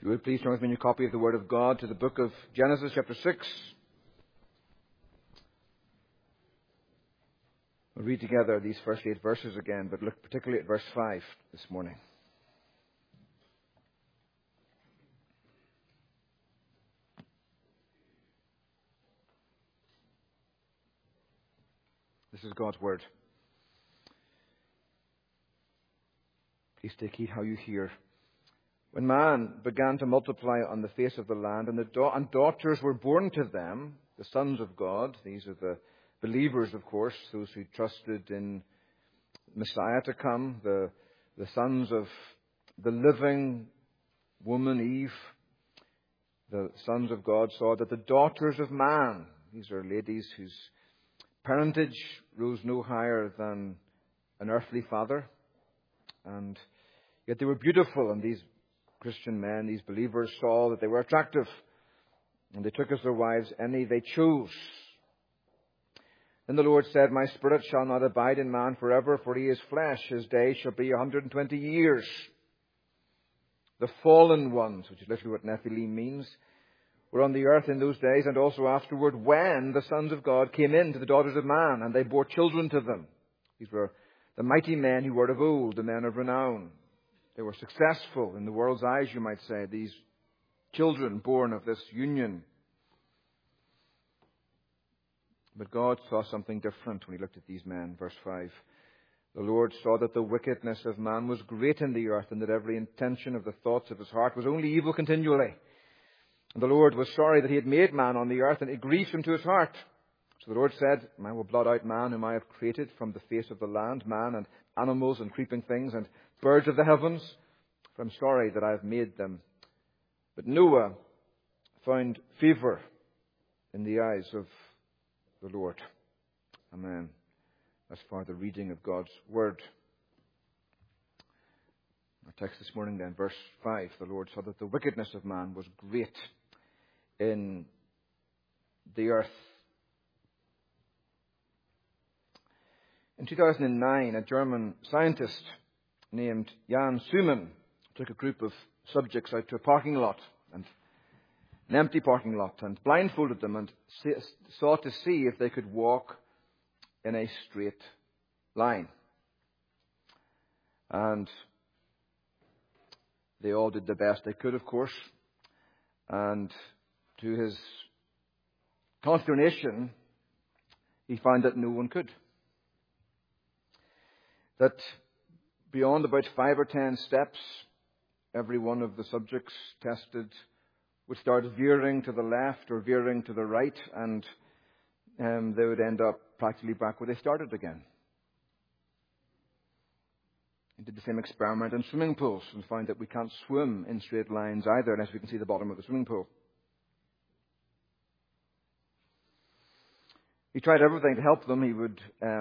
you would please turn with me in your copy of the Word of God to the book of Genesis chapter 6. We'll read together these first 8 verses again, but look particularly at verse 5 this morning. This is God's Word. Please take heed how you hear. When man began to multiply on the face of the land, and daughters were born to them, the sons of God, these are the believers, of course, those who trusted in Messiah to come, the sons of the living woman Eve, the sons of God saw that the daughters of man, these are ladies whose parentage rose no higher than an earthly father, and yet they were beautiful, and these Christian men, these believers, saw that they were attractive, and they took as their wives any they chose. Then the Lord said, My spirit shall not abide in man forever, for he is flesh. His days shall be 120 years. The fallen ones, which is literally what Nephilim means, were on the earth in those days, and also afterward, when the sons of God came in to the daughters of man, and they bore children to them. These were the mighty men who were of old, the men of renown. They were successful in the world's eyes, you might say, these children born of this union. But God saw something different when he looked at these men. Verse 5. The Lord saw that the wickedness of man was great in the earth, and that every intention of the thoughts of his heart was only evil continually. And the Lord was sorry that he had made man on the earth, and it grieved him to his heart. So the Lord said, I will blot out man whom I have created from the face of the land, man and animals and creeping things and birds of the heavens, for I am sorry that I have made them. But Noah found favor in the eyes of the Lord. Amen. As far the reading of God's Word. Our text this morning then, verse 5. The Lord saw that the wickedness of man was great in the earth. In 2009, a German scientist named Jan Suman took a group of subjects out to a parking lot, and an empty parking lot, and blindfolded them and sought to see if they could walk in a straight line. And they all did the best they could, of course. And to his consternation, he found that no one could. That beyond about 5 or 10 steps, every one of the subjects tested would start veering to the left or veering to the right, and they would end up practically back where they started again. He did the same experiment in swimming pools and found that we can't swim in straight lines either unless we can see the bottom of the swimming pool. He tried everything to help them. He would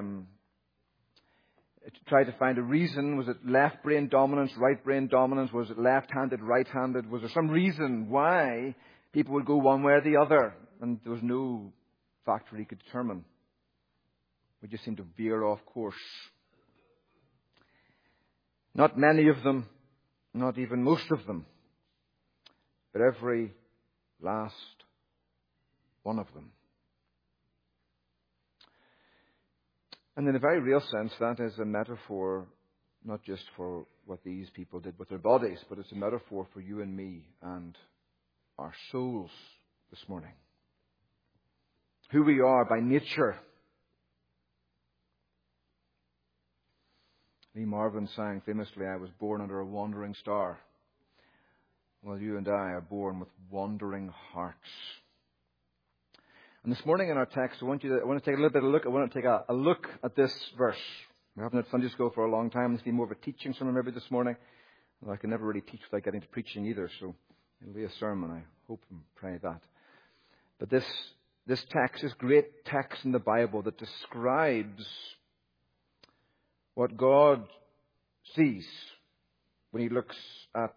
try to find a reason. Was it left brain dominance, right brain dominance? Was it left-handed, right-handed? Was there some reason why people would go one way or the other? And there was no factor he could determine. We just seemed to veer off course. Not many of them, not even most of them, but every last one of them. And in a very real sense, that is a metaphor not just for what these people did with their bodies, but it's a metaphor for you and me and our souls this morning. Who we are by nature. Lee Marvin sang famously, I was born under a wandering star. Well, you and I are born with wandering hearts. And this morning in our text, I want to take a look at this verse. We haven't had Sunday school for a long time. It's been more of a teaching sermon maybe this morning. Well, I can never really teach without getting to preaching either, so it'll be a sermon. I hope and pray that. But this text, this great text in the Bible that describes what God sees when he looks at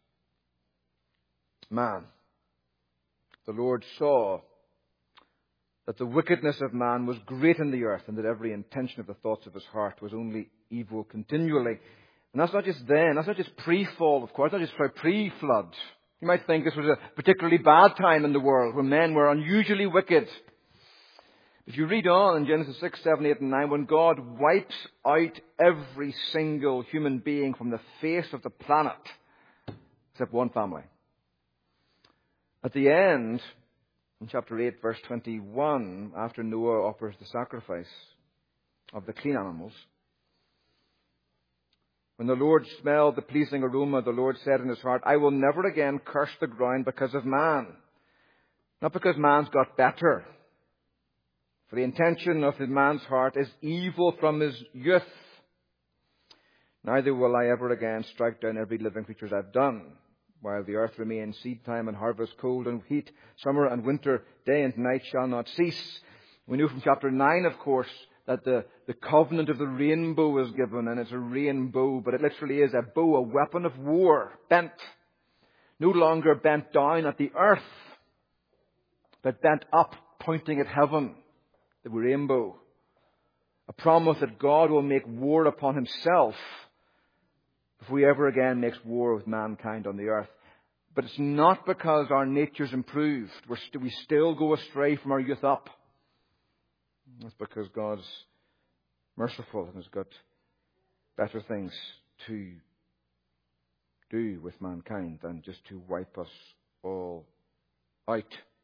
man. The Lord saw that the wickedness of man was great in the earth, and that every intention of the thoughts of his heart was only evil continually. And that's not just then, that's not just pre-fall, of course, not just for pre-flood. You might think this was a particularly bad time in the world when men were unusually wicked. If you read on in Genesis 6, 7, 8 and 9, when God wipes out every single human being from the face of the planet, except one family. At the end, in chapter 8, verse 21, after Noah offers the sacrifice of the clean animals, when the Lord smelled the pleasing aroma, the Lord said in his heart, I will never again curse the ground because of man. Not because man's got better. For the intention of the man's heart is evil from his youth. Neither will I ever again strike down every living creature as I've done. While the earth remains, seed time and harvest, cold and heat, summer and winter, day and night shall not cease. We know from chapter 9, of course, that the covenant of the rainbow is given, and it's a rainbow, but it literally is a bow, a weapon of war, bent. No longer bent down at the earth, but bent up, pointing at heaven, the rainbow. A promise that God will make war upon himself if he ever again makes war with mankind on the earth. But it's not because our nature's improved. We still go astray from our youth up. It's because God's merciful and has got better things to do with mankind than just to wipe us all out.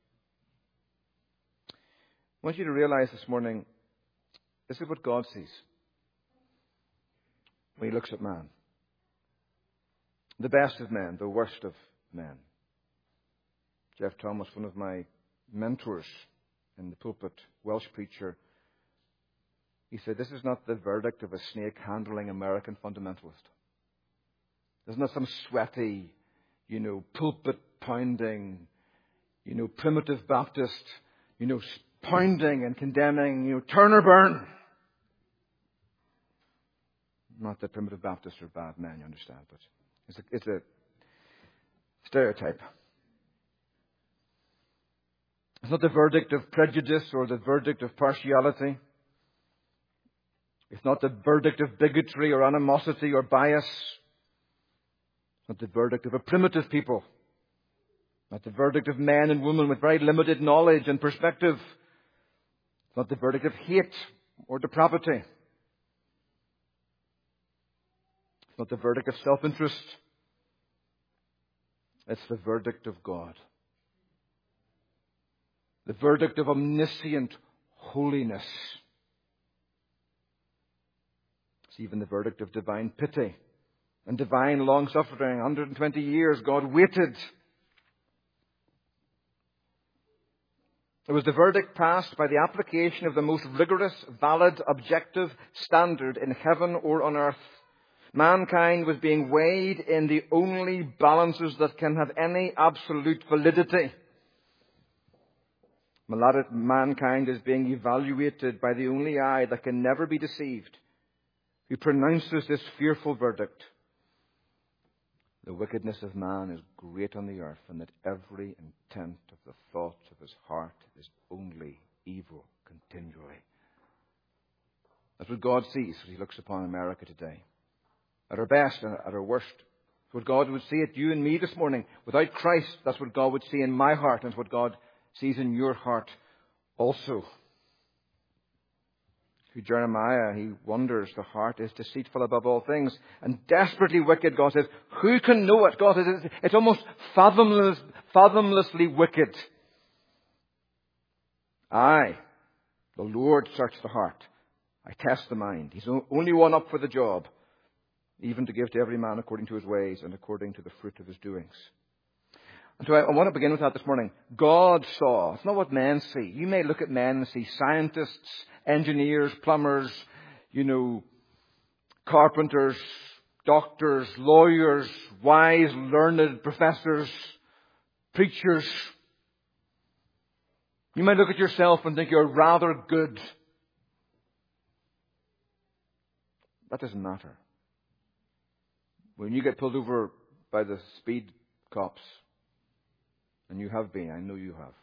I want you to realize this morning, this is what God sees when he looks at man. The best of men, the worst of men. Jeff Thomas, one of my mentors in the pulpit, Welsh preacher, he said, this is not the verdict of a snake-handling American fundamentalist. This is not some sweaty, pulpit-pounding, primitive Baptist, pounding and condemning, turn or burn. Not that primitive Baptists are bad men, you understand, but it's a stereotype. It's not the verdict of prejudice or the verdict of partiality. It's not the verdict of bigotry or animosity or bias. It's not the verdict of a primitive people. Not the verdict of men and women with very limited knowledge and perspective. It's not the verdict of hate or depravity. It's not the verdict of self-interest. It's the verdict of God. The verdict of omniscient holiness. It's even the verdict of divine pity and divine long-suffering. 120 years God waited. It was the verdict passed by the application of the most rigorous, valid, objective standard in heaven or on earth. Mankind was being weighed in the only balances that can have any absolute validity. Mankind is being evaluated by the only eye that can never be deceived, who pronounces this fearful verdict. The wickedness of man is great on the earth, and that every intent of the thoughts of his heart is only evil continually. That's what God sees as he looks upon America today. At our best and at our worst. That's what God would see at you and me this morning. Without Christ, that's what God would see in my heart, and it's what God sees in your heart also. Through Jeremiah, he wonders, the heart is deceitful above all things and desperately wicked. God says, who can know it? God says, it's almost fathomlessly wicked. I, the Lord, search the heart. I test the mind. He's the only one up for the job, even to give to every man according to his ways and according to the fruit of his doings. And so I want to begin with that this morning. God saw. It's not what men see. You may look at men and see scientists, engineers, plumbers, carpenters, doctors, lawyers, wise, learned professors, preachers. You might look at yourself and think you're rather good. That doesn't matter. When you get pulled over by the speed cops, and you have been, I know you have.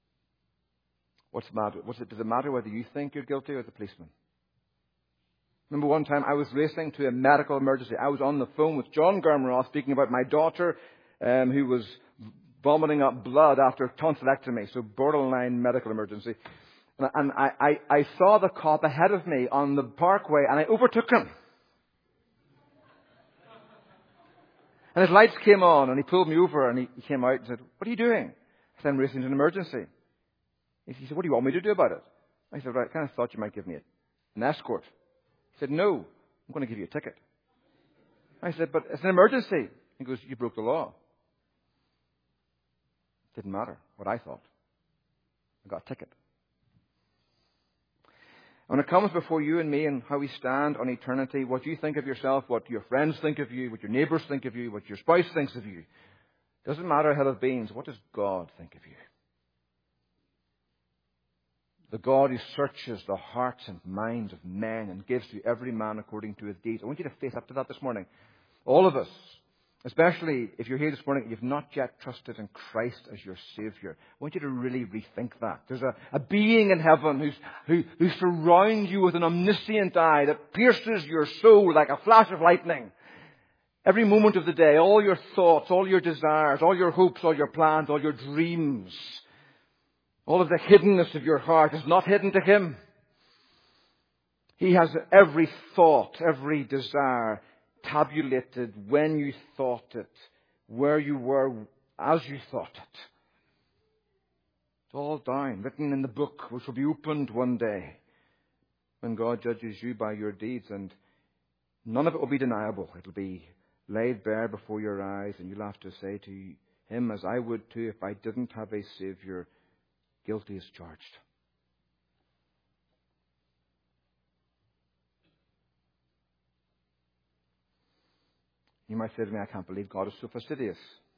What's the matter? Does it matter whether you think you're guilty or the policeman? Remember one time I was racing to a medical emergency. I was on the phone with John Gurmroth speaking about my daughter who was vomiting up blood after tonsillectomy, so borderline medical emergency. And I saw the cop ahead of me on the parkway, and I overtook him. And his lights came on, and he pulled me over, and he came out and said, "What are you doing?" I said, "I'm racing to an emergency." He said, "What do you want me to do about it?" I said, "Right, I kind of thought you might give me an escort." He said, "No, I'm going to give you a ticket." I said, "But it's an emergency." He goes, "You broke the law." Didn't matter what I thought. I got a ticket. When it comes before you and me and how we stand on eternity, what you think of yourself, what your friends think of you, what your neighbours think of you, what your spouse thinks of you, doesn't matter a hill of beans. What does God think of you? The God who searches the hearts and minds of men and gives to every man according to his deeds. I want you to face up to that this morning. All of us. Especially if you're here this morning and you've not yet trusted in Christ as your Savior. I want you to really rethink that. There's a being in heaven who surrounds you with an omniscient eye that pierces your soul like a flash of lightning. Every moment of the day, all your thoughts, all your desires, all your hopes, all your plans, all your dreams, all of the hiddenness of your heart is not hidden to Him. He has every thought, every desire tabulated when you thought it, where you were as you thought it. It's all down, written in the book, which will be opened one day when God judges you by your deeds, and none of it will be deniable. It'll be laid bare before your eyes, and you'll have to say to Him, as I would too if I didn't have a Savior, guilty as charged. You might say to me, I can't believe God is so fastidious.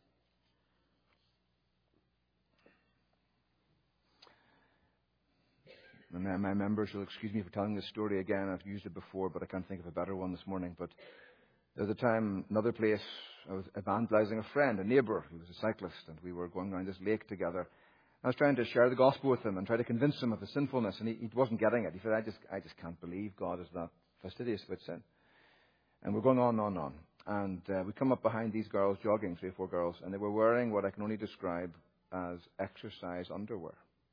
And my members will excuse me for telling this story again. I've used it before, but I can't think of a better one this morning. But there was a time, another place, I was evangelizing a friend, a neighbour, who was a cyclist, and we were going around this lake together. I was trying to share the gospel with him and try to convince him of the sinfulness, and he wasn't getting it. He said, I just can't believe God is that fastidious about sin. And we're going on. And we come up behind these girls jogging, 3 or 4 girls, and they were wearing what I can only describe as exercise underwear.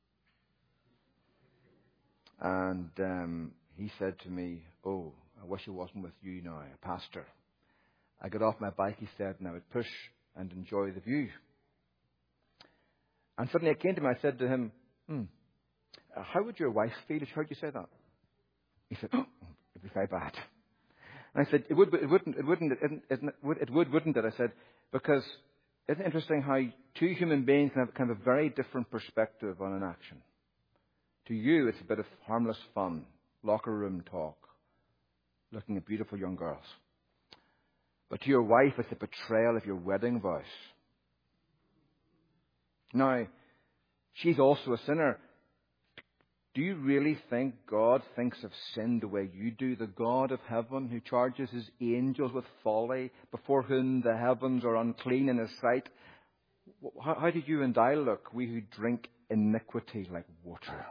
And he said to me, "Oh, I wish I wasn't with you now, a pastor." I got off my bike, he said, and I would push and enjoy the view. And suddenly it came to me, I said to him, how would your wife feel if she heard you say that? He said, "Oh, it'd be very bad." And I said, it would, wouldn't it? I said, because isn't it interesting how 2 human beings can have kind of a very different perspective on an action? To you, it's a bit of harmless fun, locker room talk, looking at beautiful young girls. But to your wife, it's a betrayal of your wedding vows. Now, she's also a sinner. Do you really think God thinks of sin the way you do? The God of heaven who charges His angels with folly, before whom the heavens are unclean in His sight. How do you and I look, we who drink iniquity like water?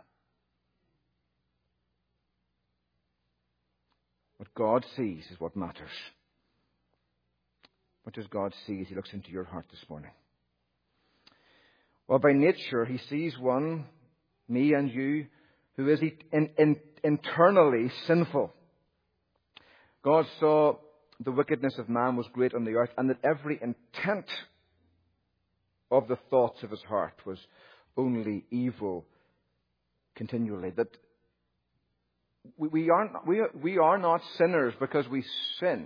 What God sees is what matters. What does God see as He looks into your heart this morning? Well, by nature, He sees one, me and you, who is internally sinful. God saw the wickedness of man was great on the earth, and that every intent of the thoughts of his heart was only evil continually. That we are not sinners because we sin.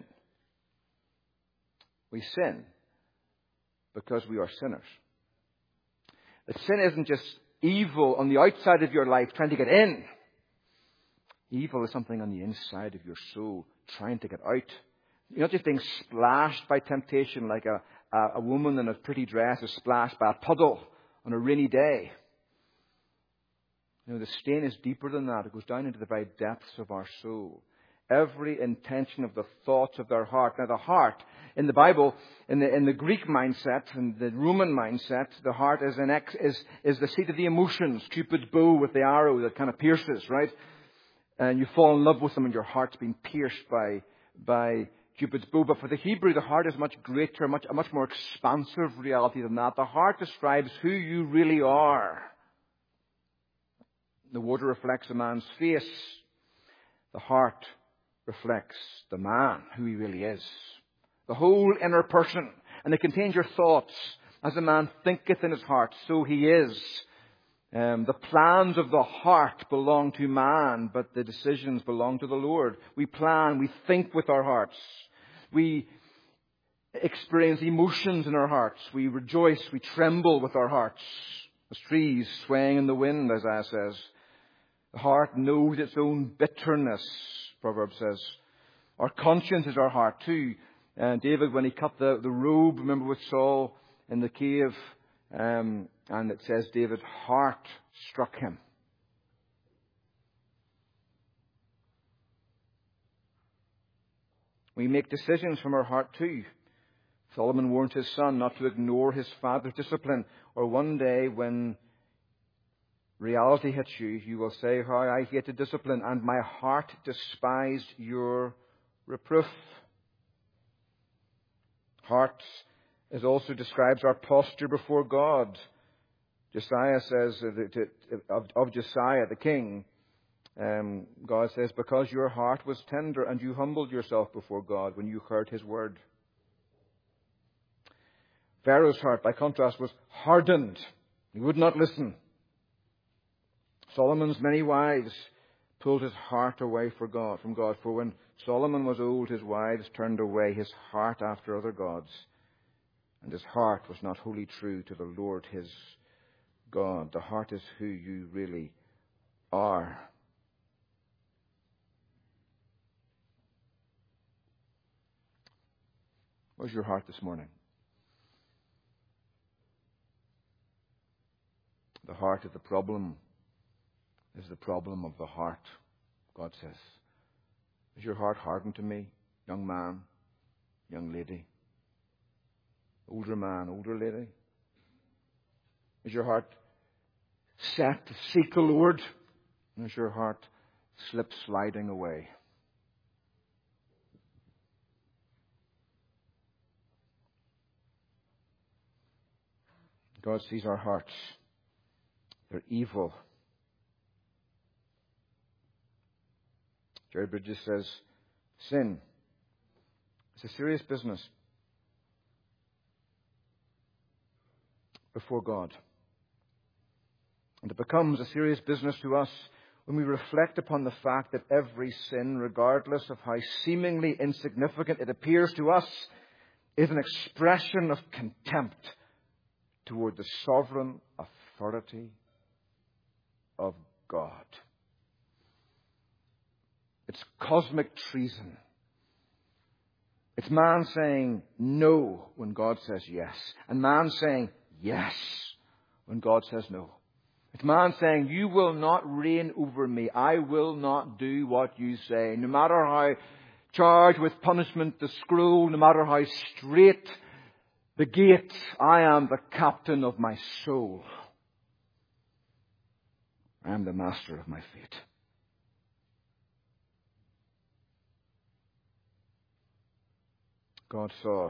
We sin because we are sinners. That sin isn't just evil on the outside of your life trying to get in. Evil is something on the inside of your soul trying to get out. You're not just being splashed by temptation like a woman in a pretty dress is splashed by a puddle on a rainy day. You know, the stain is deeper than that. It goes down into the very depths of our soul. Every intention of the thoughts of their heart. Now, the heart in the Bible, in the Greek mindset and the Roman mindset, the heart is the seat of the emotions. Cupid's bow with the arrow that kind of pierces, right? and you fall in love with them and your heart's been pierced by Cupid's bow. But for the Hebrew, the heart is much greater, a much more expansive reality than that. The heart describes who you really are. The water reflects a man's face. The heart reflects the man, who he really is. The whole inner person. And it contains your thoughts. As a man thinketh in his heart, so he is. The plans of the heart belong to man, but the decisions belong to the Lord. We plan, we think with our hearts. We experience emotions in our hearts. We rejoice, we tremble with our hearts. As trees swaying in the wind, Isaiah says. The heart knows its own bitterness, Proverbs says. Our conscience is our heart too. David, when he cut the robe, remember with Saul in the cave, and it says David's heart struck him. We make decisions from our heart too. Solomon warned his son not to ignore his father's discipline, or one day when reality hits you, you will say, how I hated discipline, and my heart despised your reproof. Heart also describes our posture before God. Josiah says of Josiah the king, God says, because your heart was tender and you humbled yourself before God when you heard his word. Pharaoh's heart, by contrast, was hardened. He would not listen. Solomon's many wives pulled his heart away from God. For when Solomon was old, his wives turned away his heart after other gods. And his heart was not wholly true to the Lord his God. The heart is who you really are. Where's your heart this morning? The heart of the problem is the problem of the heart, God says. Is your heart hardened to me, young man, young lady? Older man, older lady? Is your heart set to seek the Lord? And is your heart sliding away? God sees our hearts. They're evil. Jerry Bridges says, sin is a serious business before God. And it becomes a serious business to us when we reflect upon the fact that every sin, regardless of how seemingly insignificant it appears to us, is an expression of contempt toward the sovereign authority of God. It's cosmic treason. It's man saying no when God says yes, and man saying yes when God says no. It's man saying, you will not reign over me. I will not do what you say. No matter how charged with punishment the scroll, no matter how straight the gate, I am the captain of my soul. I am the master of my fate. God saw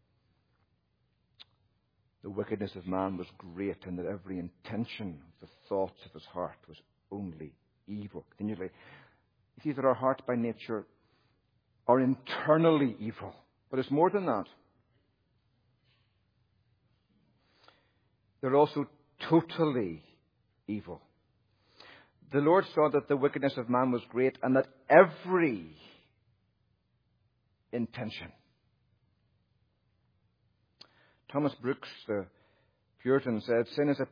the wickedness of man was great, and that every intention of the thoughts of his heart was only evil. Continually, you see that our hearts by nature are internally evil. But it's more than that. They're also totally evil. The Lord saw that the wickedness of man was great, and that every intention. Thomas Brooks, the Puritan, said, sin is of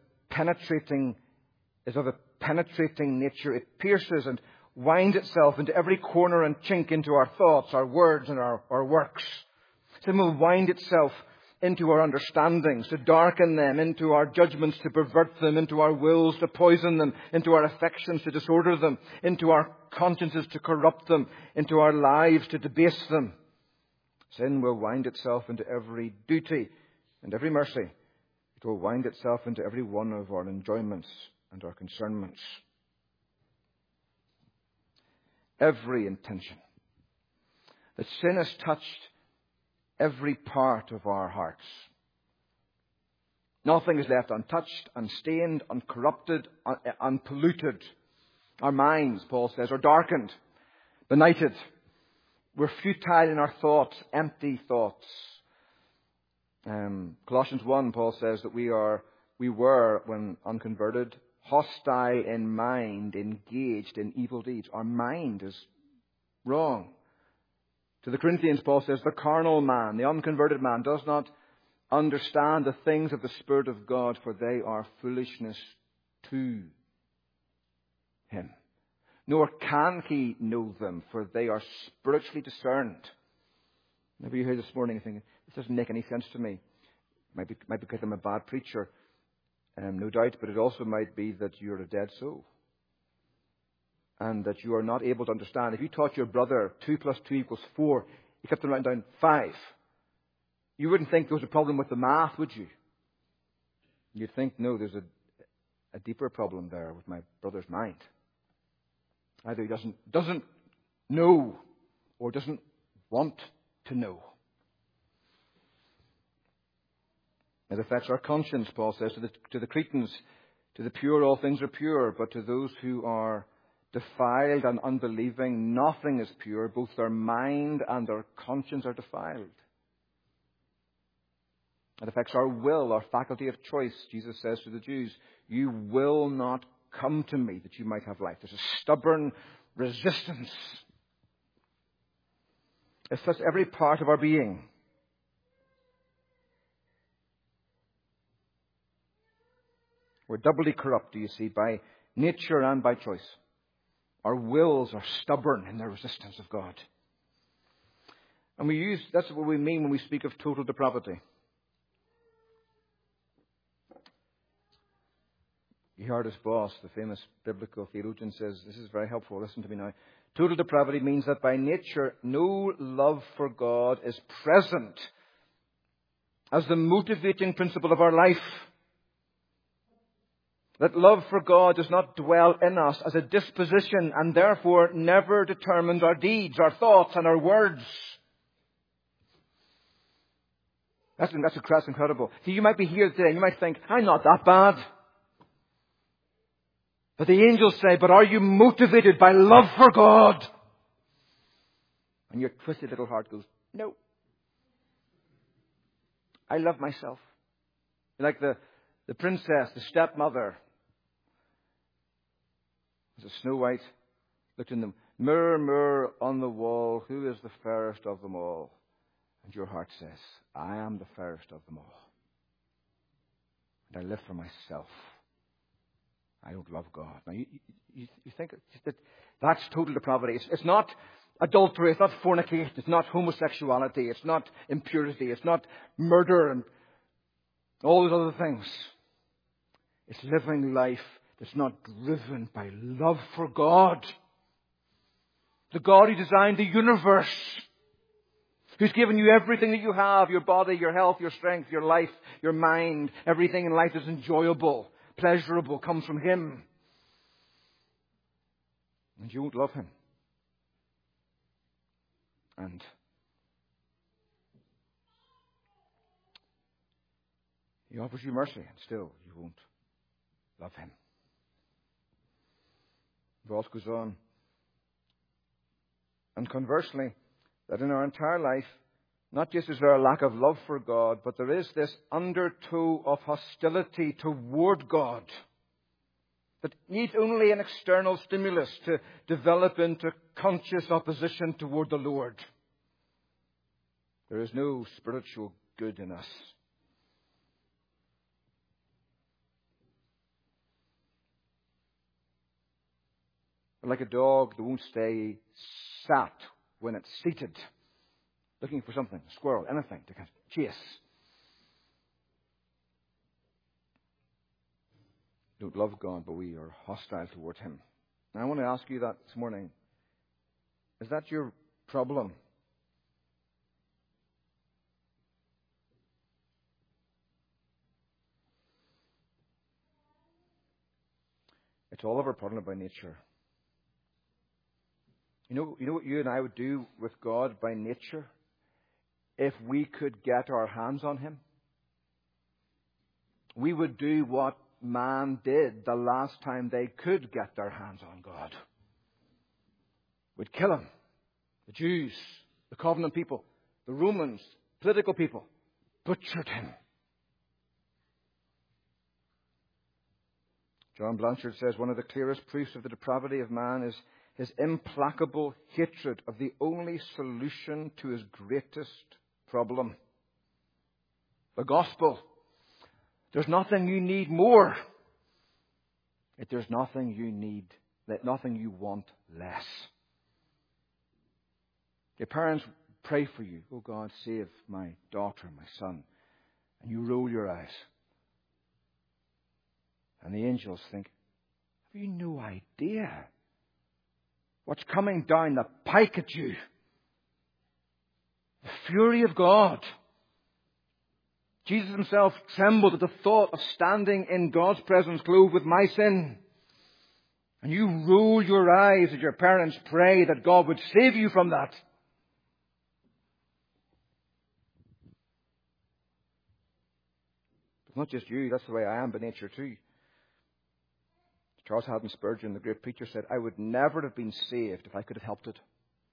a penetrating nature. It pierces and winds itself into every corner and chink into our thoughts, our words, and our works. Sin will wind itself into our understandings, to darken them, into our judgments, to pervert them, into our wills, to poison them, into our affections, to disorder them, into our consciences, to corrupt them, into our lives, to debase them. Sin will wind itself into every duty and every mercy. It will wind itself into every one of our enjoyments and our concernments. every intention. That sin has touched every part of our hearts. Nothing is left untouched, unstained, uncorrupted, unpolluted. Our minds, Paul says, are darkened, benighted. We're futile in our thoughts, empty thoughts. Colossians 1, Paul says that we were, when unconverted, hostile in mind, engaged in evil deeds. Our mind is wrong. To the Corinthians, Paul says, the carnal man, the unconverted man, does not understand the things of the Spirit of God, for they are foolishness to him. Nor can he know them, for they are spiritually discerned. Maybe you're here this morning and thinking, this doesn't make any sense to me. Might be because I'm a bad preacher, no doubt, but it also might be that you're a dead soul. And that you are not able to understand. If you taught your brother 2 + 2 = 4, you kept them writing down 5. You wouldn't think there was a problem with the math, would you? You'd think, no, there's a deeper problem there with my brother's mind. Either he doesn't know or doesn't want to know. It affects our conscience, Paul says, to the Cretans. To the pure, all things are pure, but to those who are defiled and unbelieving, nothing is pure. Both their mind and their conscience are defiled. It affects our will, our faculty of choice. Jesus says to the Jews, you will not come to me that you might have life. There's a stubborn resistance. It affects every part of our being. We're doubly corrupt, do you see, by nature and by choice. Our wills are stubborn in their resistance of God. And that's what we mean when we speak of total depravity. Geerhardus Vos, the famous biblical theologian, says, this is very helpful, listen to me now. Total depravity means that by nature no love for God is present as the motivating principle of our life. That love for God does not dwell in us as a disposition and therefore never determines our deeds, our thoughts and our words. That's incredible. See, you might be here today and you might think, I'm not that bad. But the angels say, but are you motivated by love for God? And your twisted little heart goes, no. I love myself. Like the princess, the stepmother. As a Snow White looked in the mirror, mirror on the wall, who is the fairest of them all? And your heart says, I am the fairest of them all. And I live for myself. I don't love God. Now, you think that's total depravity. It's not adultery. It's not fornication. It's not homosexuality. It's not impurity. It's not murder and all those other things. It's living life that's not driven by love for God. The God who designed the universe. Who's given you everything that you have. Your body, your health, your strength, your life, your mind. Everything in life is enjoyable, pleasurable, comes from Him. And you won't love Him. And He offers you mercy, and still you won't love Him. Voss goes on. And conversely, that in our entire life, not just is there a lack of love for God, but there is this undertow of hostility toward God that needs only an external stimulus to develop into conscious opposition toward the Lord. There is no spiritual good in us. Like a dog that won't stay sat when it's seated, looking for something, a squirrel, anything to kind of chase. We don't love God, but we are hostile toward Him. Now I want to ask you that this morning. Is that your problem? It's all of our problem by nature. You know what you and I would do with God by nature if we could get our hands on him? We would do what man did the last time they could get their hands on God. We'd kill him. The Jews, the covenant people, the Romans, political people, butchered him. John Blanchard says one of the clearest proofs of the depravity of man is his implacable hatred of the only solution to his greatest problem. The gospel. There's nothing you need more. Yet there's nothing you need, nothing you want less. Your parents pray for you. Oh God, save my daughter, my son. And you roll your eyes. And the angels think, have you no idea what's coming down the pike at you? The fury of God. Jesus himself trembled at the thought of standing in God's presence clothed with my sin. And you roll your eyes as your parents pray that God would save you from that. It's not just you, that's the way I am by nature too. Charles Haddon Spurgeon, the great preacher, said, I would never have been saved if I could have helped it.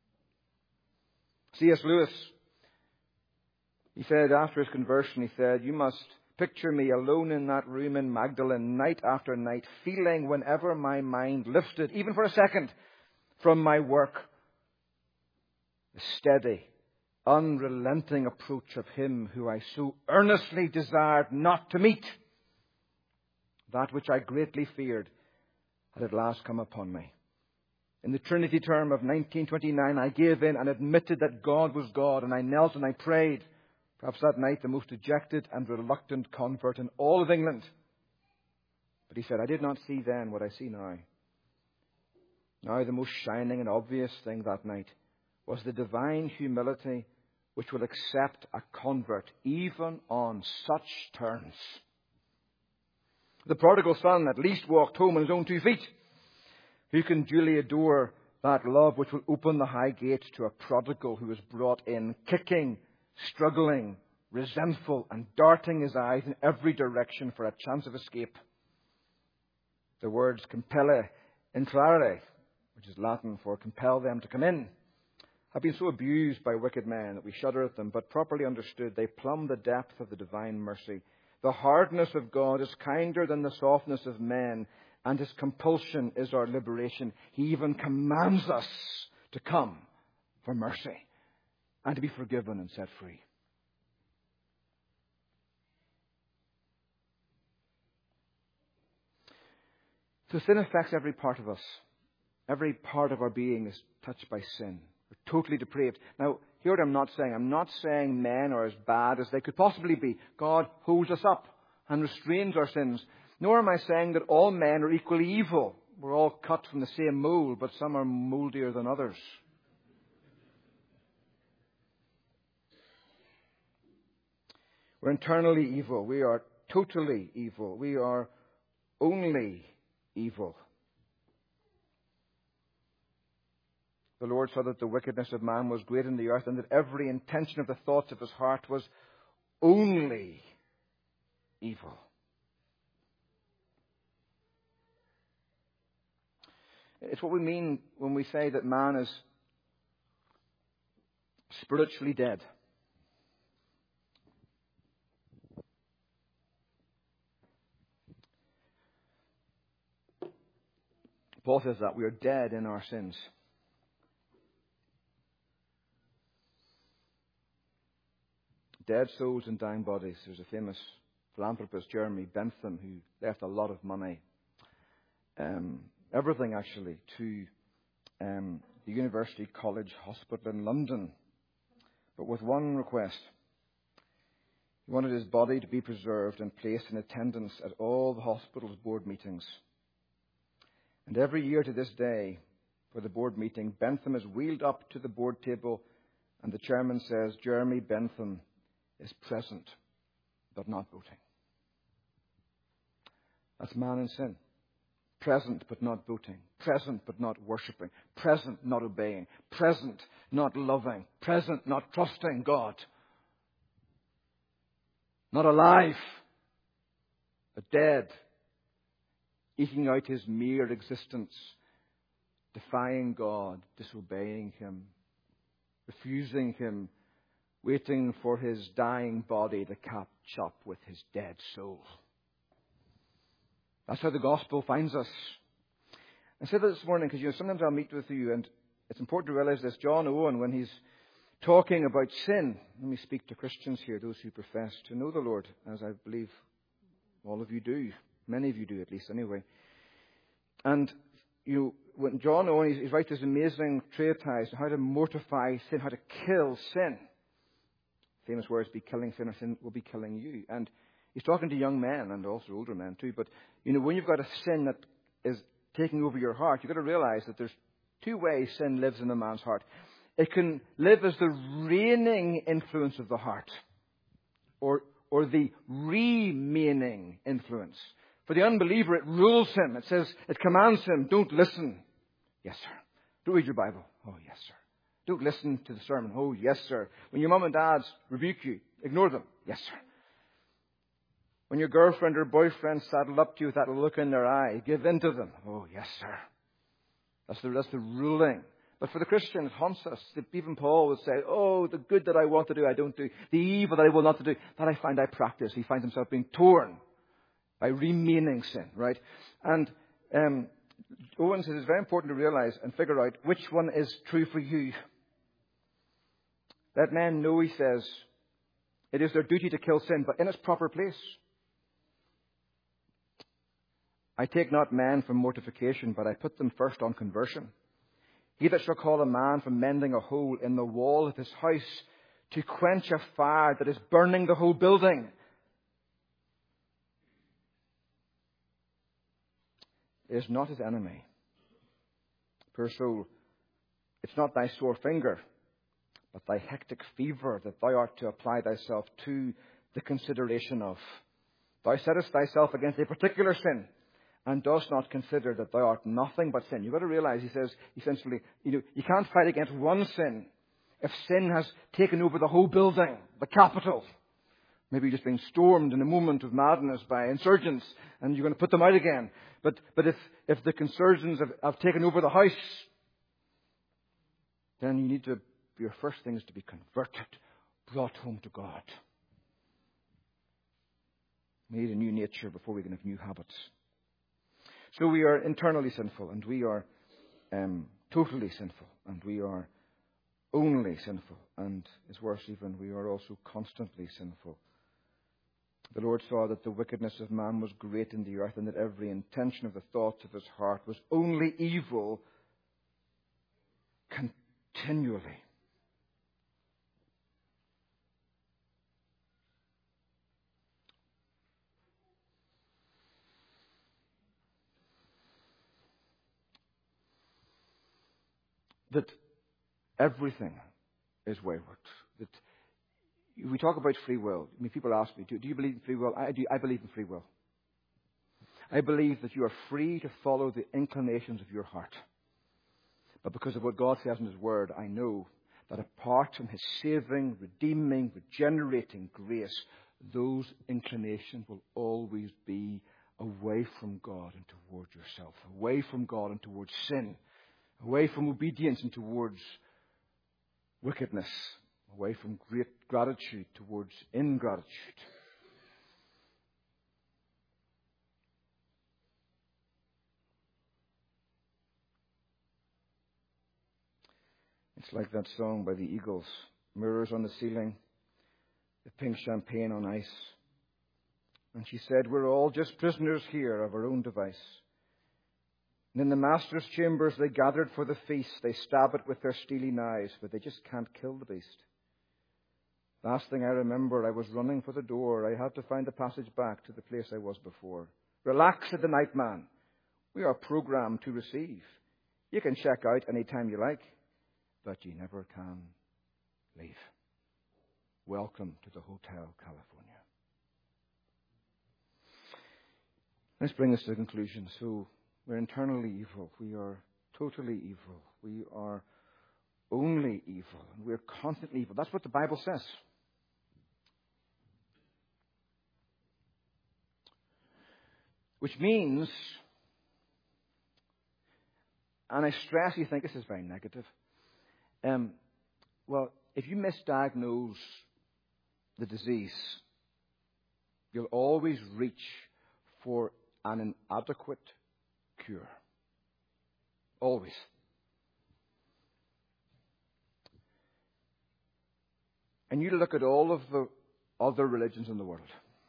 C.S. Lewis, he said after his conversion, he said, you must picture me alone in that room in Magdalen night after night, feeling whenever my mind lifted, even for a second, from my work, the steady, unrelenting approach of him who I so earnestly desired not to meet. That which I greatly feared had at last come upon me. In the Trinity term of 1929, I gave in and admitted that God was God, and I knelt and I prayed. Perhaps that night the most dejected and reluctant convert in all of England. But he said, I did not see then what I see now. Now the most shining and obvious thing that night was the divine humility which will accept a convert even on such terms. The prodigal son at least walked home on his own 2 feet. Who can duly adore that love which will open the high gates to a prodigal who is brought in, kicking, struggling, resentful, and darting his eyes in every direction for a chance of escape? The words compelle intrare, which is Latin for compel them to come in, have been so abused by wicked men that we shudder at them, but properly understood, they plumb the depth of the divine mercy. The hardness of God is kinder than the softness of men, and his compulsion is our liberation. He even commands us to come for mercy and to be forgiven and set free. So sin affects every part of us. Every part of our being is touched by sin. We're totally depraved. Now, hear what I'm not saying. I'm not saying men are as bad as they could possibly be. God holds us up and restrains our sins. Nor am I saying that all men are equally evil. We're all cut from the same mold, but some are moldier than others. We're internally evil. We are totally evil. We are only evil. The Lord saw that the wickedness of man was great in the earth, and that every intention of the thoughts of his heart was only evil. It's what we mean when we say that man is spiritually dead. Paul says that we are dead in our sins. Dead souls and dying bodies. There's a famous philanthropist, Jeremy Bentham, who left a lot of money, everything actually, to the University College Hospital in London, but with one request. He wanted his body to be preserved and placed in attendance at all the hospital's board meetings. And every year to this day, for the board meeting, Bentham is wheeled up to the board table, and the chairman says, Jeremy Bentham is present, but not voting. That's man in sin. Present but not voting. Present but not worshipping. Present not obeying. Present not loving. Present not trusting God. Not alive, but dead. Eking out his mere existence. Defying God. Disobeying Him. Refusing Him. Waiting for his dying body to catch up with his dead soul. That's how the gospel finds us. I said that this morning because, sometimes I'll meet with you, and it's important to realize this. John Owen, when he's talking about sin, let me speak to Christians here, those who profess to know the Lord, as I believe all of you do. Many of you do, at least, anyway. And when John Owen, he's writes this amazing treatise on how to mortify sin, how to kill sin. Famous words, be killing sin, or sin will be killing you. And he's talking to young men and also older men too. But, when you've got a sin that is taking over your heart, you've got to realize that there's two ways sin lives in a man's heart. It can live as the reigning influence of the heart, or the remaining influence. For the unbeliever, it rules him. It says, it commands him, don't listen. Yes, sir. Don't read your Bible. Oh, yes, sir. Don't listen to the sermon. Oh, yes, sir. When your mum and dad rebuke you, ignore them. Yes, sir. When your girlfriend or boyfriend saddle up to you with that look in their eye, give in to them. Oh, yes, sir. That's the ruling. But for the Christian, it haunts us. Even Paul would say, oh, the good that I want to do, I don't do. The evil that I will not do, that I find I practice. He finds himself being torn by remaining sin, right? And Owen says it's very important to realize and figure out which one is true for you. Let men know, he says, it is their duty to kill sin, but in its proper place. I take not men from mortification, but I put them first on conversion. He that shall call a man from mending a hole in the wall of his house to quench a fire that is burning the whole building. Is not his enemy. Poor soul, it's not thy sore finger, but thy hectic fever that thou art to apply thyself to the consideration of. Thou settest thyself against a particular sin, and dost not consider that thou art nothing but sin. You've got to realize, he says, essentially, you can't fight against one sin if sin has taken over the whole building, the capital. Maybe you're just being stormed in a moment of madness by insurgents, and you're going to put them out again. But if the insurgents have taken over the house, then you need to, your first thing is to be converted, brought home to God. Made a new nature before we can have new habits. So we are internally sinful, and we are totally sinful, and we are only sinful, and it's worse even, we are also constantly sinful. The Lord saw that the wickedness of man was great in the earth, and that every intention of the thoughts of his heart was only evil continually. That everything is wayward. That we talk about free will. I mean, people ask me, do you believe in free will? I do. I believe in free will. I believe that you are free to follow the inclinations of your heart. But because of what God says in His Word, I know that apart from His saving, redeeming, regenerating grace, those inclinations will always be away from God and towards yourself, away from God and towards sin, away from obedience and towards wickedness, away from great gratitude towards ingratitude. It's like that song by the Eagles, mirrors on the ceiling, the pink champagne on ice. And she said, we're all just prisoners here of our own device. And in the master's chambers they gathered for the feast. They stab it with their steely knives, but they just can't kill the beast. Last thing I remember, I was running for the door. I had to find the passage back to the place I was before. Relax, said the night man. We are programmed to receive. You can check out any time you like, but you never can leave. Welcome to the Hotel California. Let's bring this to a conclusion. So We're internally evil. We are totally evil. We are only evil. We're constantly evil. That's what the Bible says. Which means, and I stress, you think this is very negative. Well, if you misdiagnose the disease, you'll always reach for an inadequate cure. Always. And you look at all of the other religions in the world.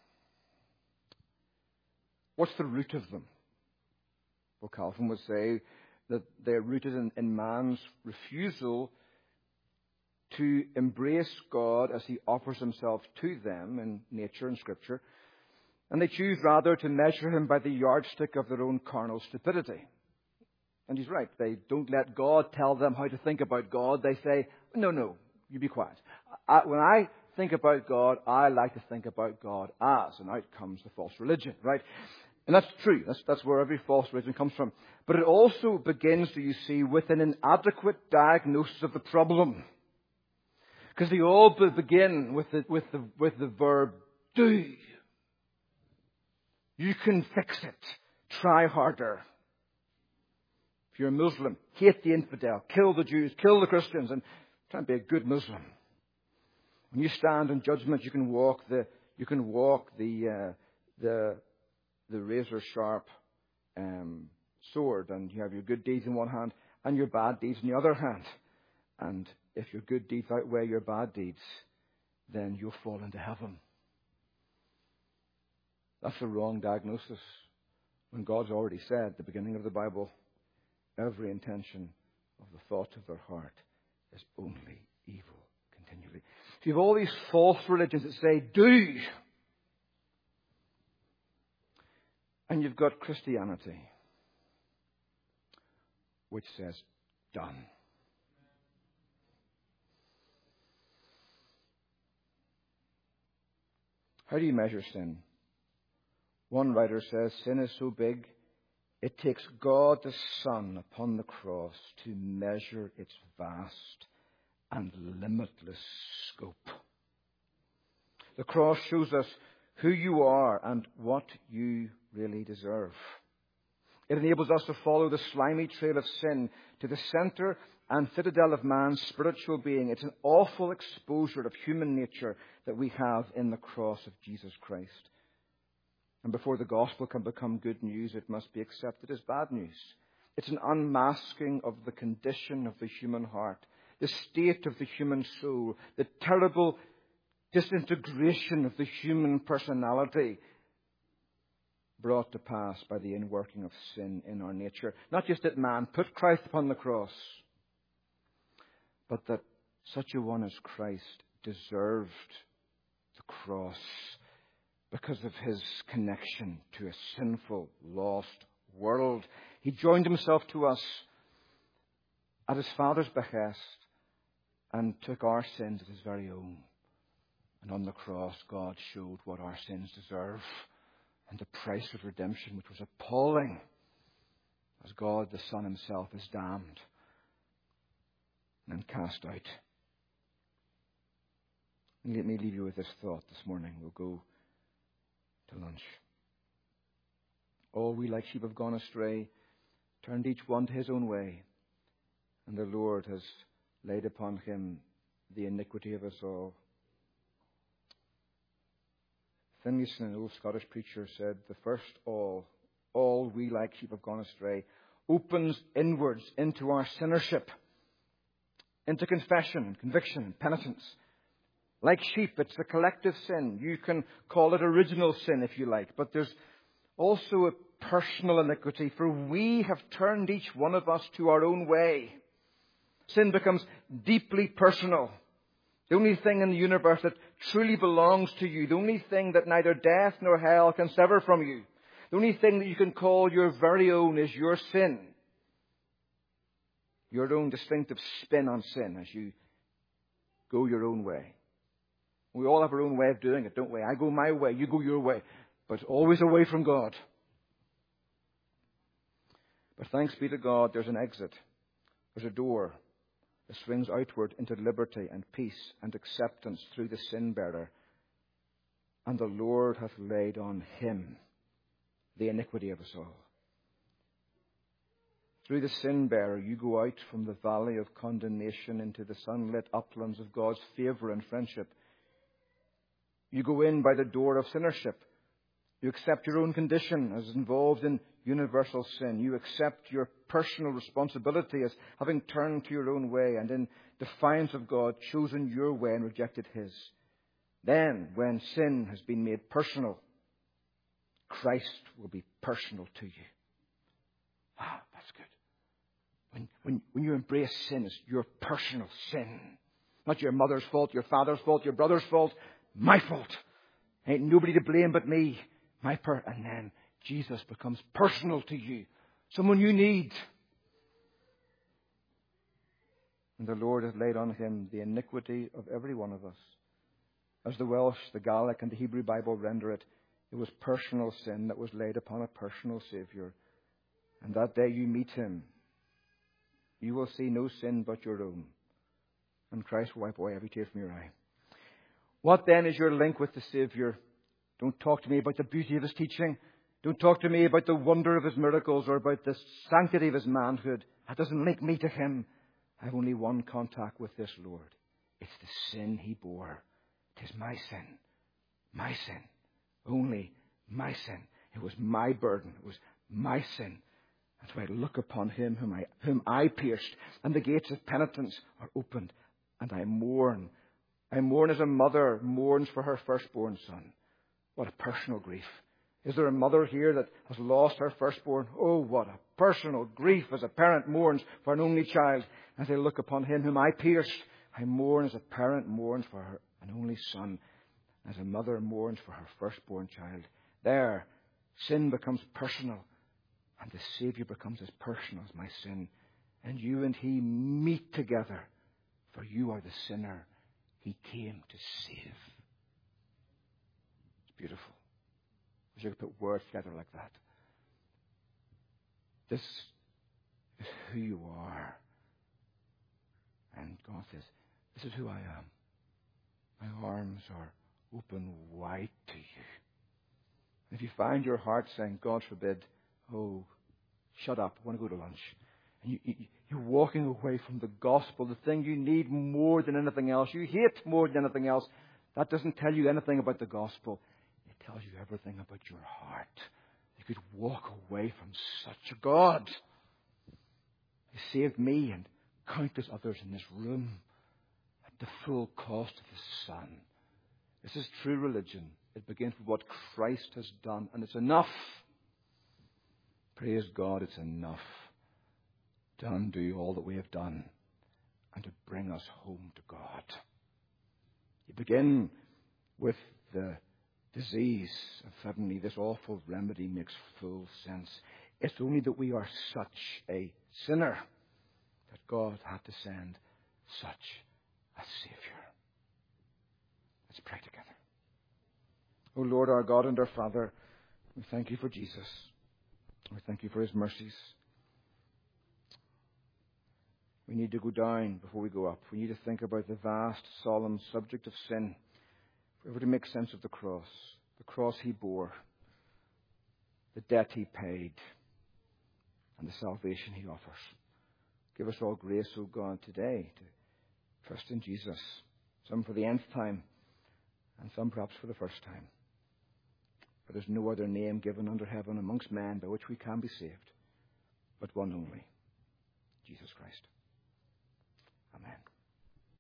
What's the root of them? Well, Calvin would say that they're rooted in man's refusal to embrace God as he offers himself to them in nature and Scripture. And they choose rather to measure him by the yardstick of their own carnal stupidity. And he's right. They don't let God tell them how to think about God. They say, no, you be quiet. When I think about God, I like to think about God as. And out comes the false religion, right? And that's true. That's where every false religion comes from. But it also begins, do you see, with an inadequate diagnosis of the problem. Because they all begin with the verb do. You can fix it. Try harder. If you're a Muslim, hate the infidel, kill the Jews, kill the Christians, and try and be a good Muslim. When you stand in judgment, you can walk the razor sharp sword, and you have your good deeds in one hand and your bad deeds in the other hand. And if your good deeds outweigh your bad deeds, then you'll fall into heaven. That's the wrong diagnosis. When God's already said at the beginning of the Bible, every intention of the thoughts of their heart is only evil continually. So you have all these false religions that say, do. And you've got Christianity, which says, done. How do you measure sin? One writer says, sin is so big, it takes God the Son upon the cross to measure its vast and limitless scope. The cross shows us who you are and what you really deserve. It enables us to follow the slimy trail of sin to the center and citadel of man's spiritual being. It's an awful exposure of human nature that we have in the cross of Jesus Christ. And before the gospel can become good news, it must be accepted as bad news. It's an unmasking of the condition of the human heart, the state of the human soul, the terrible disintegration of the human personality brought to pass by the inworking of sin in our nature. Not just that man put Christ upon the cross, but that such a one as Christ deserved the cross because of his connection to a sinful, lost world. He joined himself to us at his Father's behest and took our sins as his very own. And on the cross, God showed what our sins deserve and the price of redemption, which was appalling, as God the Son himself is damned and cast out. And let me leave you with this thought this morning. We'll go to lunch. All we like sheep have gone astray, turned each one to his own way, and the Lord has laid upon him the iniquity of us all. Finlayson, an old Scottish preacher, said, the first all we like sheep have gone astray, opens inwards into our sinnership, into confession and conviction and penitence. Like sheep, it's a collective sin. You can call it original sin if you like, but there's also a personal iniquity, for we have turned each one of us to our own way. Sin becomes deeply personal. The only thing in the universe that truly belongs to you, the only thing that neither death nor hell can sever from you, the only thing that you can call your very own is your sin. Your own distinctive spin on sin as you go your own way. We all have our own way of doing it, don't we? I go my way, you go your way, but always away from God. But thanks be to God, there's an exit. There's a door that swings outward into liberty and peace and acceptance through the sin-bearer. And the Lord hath laid on him the iniquity of us all. Through the sin-bearer, you go out from the valley of condemnation into the sunlit uplands of God's favour and friendship. You go in by the door of sinnership. You accept your own condition as involved in universal sin. You accept your personal responsibility as having turned to your own way and in defiance of God, chosen your way and rejected his. Then, when sin has been made personal, Christ will be personal to you. Ah, that's good. When you embrace sin as your personal sin, not your mother's fault, your father's fault, your brother's fault, my fault. Ain't nobody to blame but me. And then Jesus becomes personal to you. Someone you need. And the Lord has laid on him the iniquity of every one of us. As the Welsh, the Gaelic, and the Hebrew Bible render it, it was personal sin that was laid upon a personal Saviour. And that day you meet him, you will see no sin but your own. And Christ will wipe away every tear from your eye. What then is your link with the Saviour? Don't talk to me about the beauty of his teaching. Don't talk to me about the wonder of his miracles or about the sanctity of his manhood. That doesn't link me to him. I have only one contact with this Lord. It's the sin he bore. It is my sin. My sin. Only my sin. It was my burden. It was my sin. And so I look upon him whom I pierced, and the gates of penitence are opened, and I mourn. I mourn as a mother mourns for her firstborn son. What a personal grief. Is there a mother here that has lost her firstborn? Oh, what a personal grief as a parent mourns for an only child. As I look upon him whom I pierced, I mourn as a parent mourns for her an only son, as a mother mourns for her firstborn child. There, sin becomes personal, and the Saviour becomes as personal as my sin. And you and he meet together, for you are the sinner he came to save. It's beautiful. I wish I could put words together like that. This is who you are. And God says, this is who I am. My arms are open wide to you. And if you find your heart saying, God forbid, oh, shut up, I want to go to lunch. And you're walking away from the gospel, the thing you need more than anything else, you hate more than anything else. That doesn't tell you anything about the gospel. It tells you everything about your heart. You could walk away from such a God. He saved me and countless others in this room at the full cost of his Son. This is true religion. It begins with what Christ has done, and it's enough. Praise God, it's enough to undo all that we have done and to bring us home to God. You begin with the disease, and suddenly this awful remedy makes full sense. It's only that we are such a sinner that God had to send such a Saviour. Let's pray together. O Lord, our God and our Father, we thank you for Jesus. We thank you for his mercies. We need to go down before we go up. We need to think about the vast, solemn subject of sin. If we were to make sense of the cross he bore, the debt he paid, and the salvation he offers. Give us all grace, O God, today to trust in Jesus. Some for the nth time, and some perhaps for the first time. For there's no other name given under heaven amongst men by which we can be saved, but one only, Jesus Christ.